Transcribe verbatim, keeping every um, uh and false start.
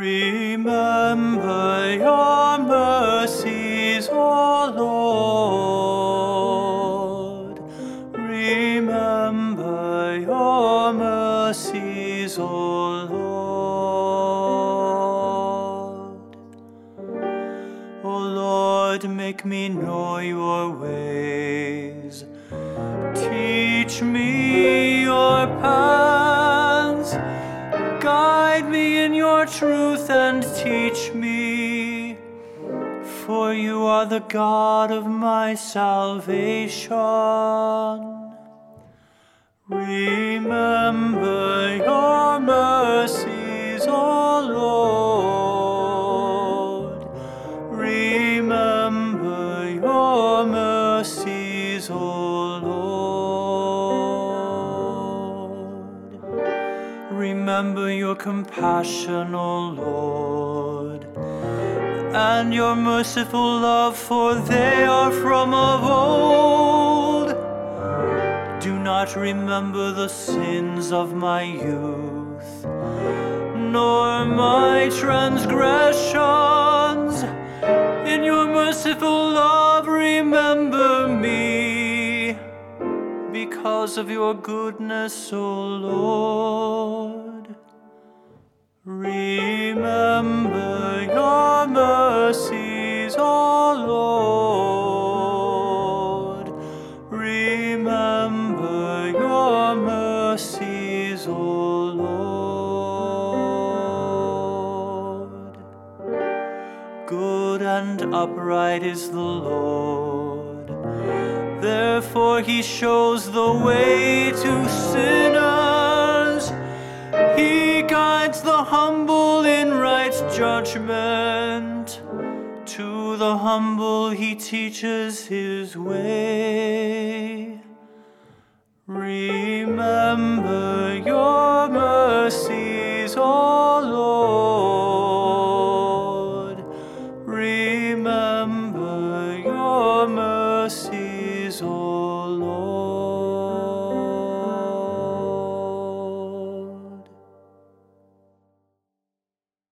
Remember your mercies, O Lord. Remember your mercies, O Lord. O Lord, make me know your ways. Teach me your paths. Guide me in your truth and teach me, for you are the God of my salvation. Remember your mercies, O Lord. Remember your mercies, O Lord. Remember your compassion, O Lord, and your merciful love, for they are from of old. Do not remember the sins of my youth, nor my transgressions. In your merciful love remember me, because of your goodness, O Lord. Remember your mercies, O Lord. Remember your mercies, O Lord. Good and upright is the Lord, therefore he shows the way to sinners. He guides the humble in right judgment. To the humble he teaches his way. Remember your mercies, O Lord. Remember your mercies, O